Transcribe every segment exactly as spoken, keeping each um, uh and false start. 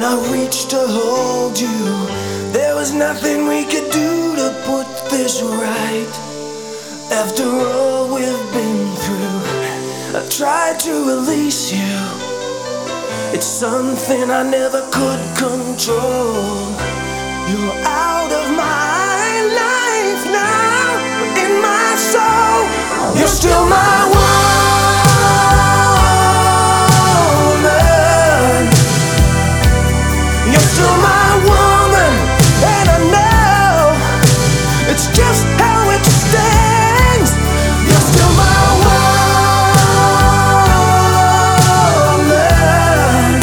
and I reached to hold you. There was nothing we could do to put this right. After all we've been through, I tried to release you. It's something I never could control. You're out of my life now, but in my soul, you're still my woman. You're still my woman, and I know it's just how it stands. You're still my woman.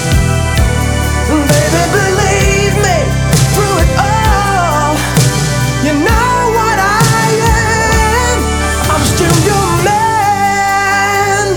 Baby, believe me, through it all, you know what I am. I'm still your man.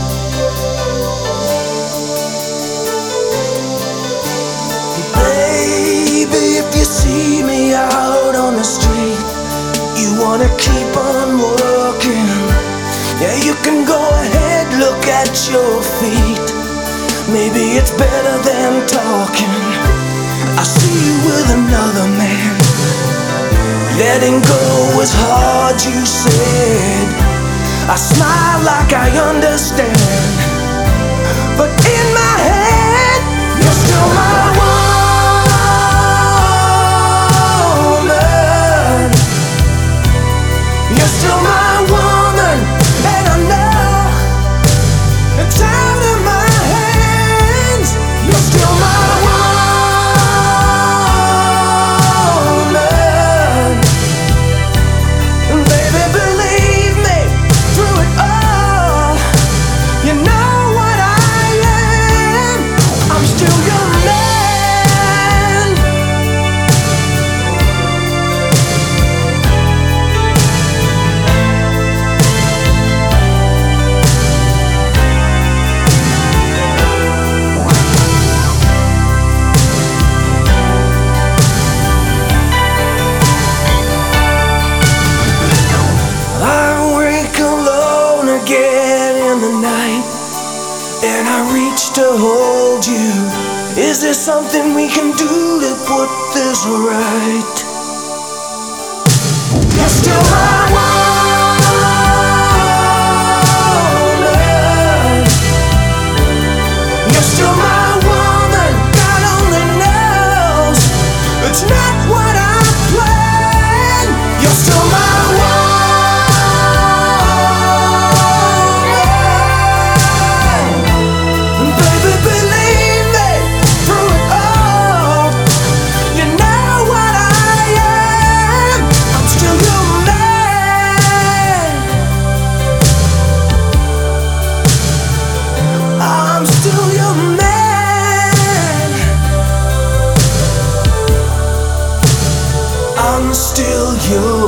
Baby, if you see me out on the street, you wanna keep on walking, yeah, you can go ahead, look at your feet. Maybe it's better than talking. I see you with another man. Letting go was hard, you said. I smile like I understand, but in my head, you're still my woman. You're still my woman, and I know it's out of my hands. You're still my woman. Baby, believe me, through it all, you know what I am. I'm still your man. And I reach to hold you. Is there something we can do to put this right? You're still my woman. You're still my woman. God only knows it's not what I planned. You're still my woman. I'm still your man. I'm still your